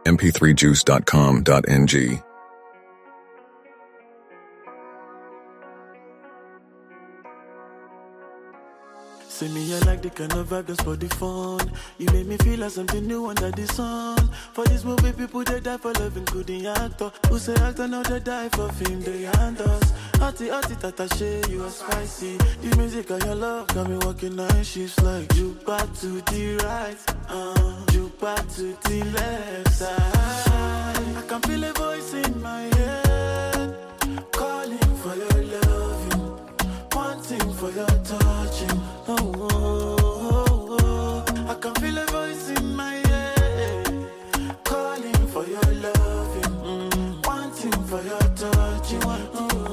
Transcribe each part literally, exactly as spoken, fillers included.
m p three juice dot com dot n g. See me, I like the kind of vibe that's for the fun. You make me feel like something new under the sun. For this movie, people they die for love, including actor. Who say actor now they die for film, they hand us. Arty, arty, tata, shey, you are spicy. The music and your love got me walking nine shifts like you back to the right, uh, you back to the left side. I can feel a voice in my head, calling for your loving, wanting for your touching. Oh, oh, oh, oh. I can feel a voice in my head, calling for your loving, mm, wanting for your touching. Oh,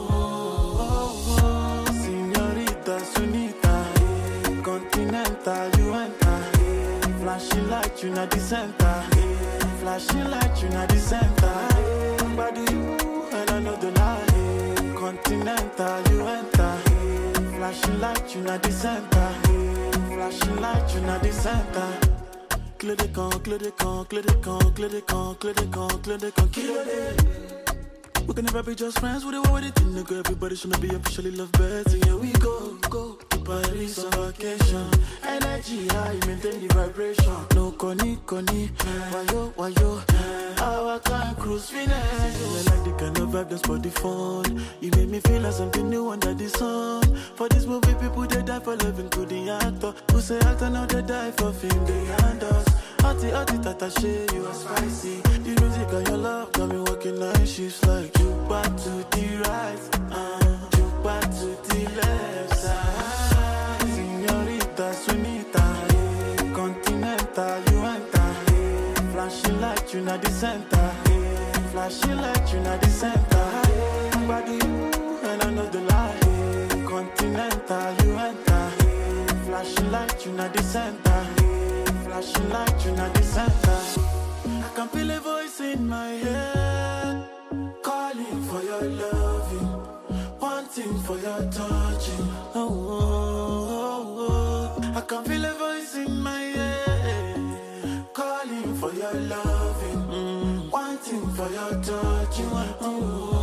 oh, oh. Señorita Sunita, eh, Continental, you enter, eh, flashing light, you not the center, eh, flashing light, you not the center. Eh, body you, and I know the lie, eh, Continental, you enter. Flashing light, you not the center. Flashing light, you not the center. Clear the con, clear the con, clear the con, clear the con, clear the con, clear the con, kill it. We can never be just friends with the world, it in the girl. Everybody should be officially love birds. And here we go, go to Paris on vacation. Energy high, maintain the vibration. No conny, conny, why yo, why yo. Our kind cruise finish. I like the kind of vibe that's for the fun. You make me feel like something new under the sun. For this movie, people they die for love, including actor. Who say actor now they die for film, they hand us. Arty, arty, tata, shey, you are spicy. The music and your love got me walking nine shifts like you back to the right, uh, you back to the left side. Señorita Sunita, eh, Continental, you enter, eh, flashing light, you not the center, eh, flashing light, you not the center. Eh, body you, and I know the lie, eh, Continental, you enter, eh, flashing light, you not the center. Flashing light, you not the center. I can feel a voice in my head, calling for your loving, wanting for your touching. Oh, oh, oh, oh. I can feel a voice in my head, calling for your loving, mm, wanting for your touching. Oh, oh,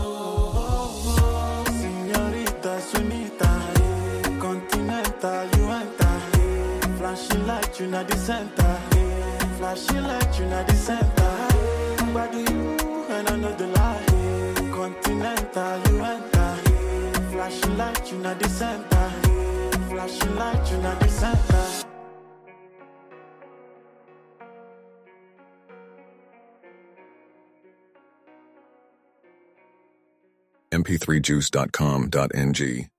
oh, oh. Señorita Sunita, eh, Continental, you enter. Flashing light, you not the center. Flashing light, you not the center. Body you, and I know the lie. Continental, you enter. Flashing light, you not the center. Flashing light, you not the center. m p three juice dot com dot n g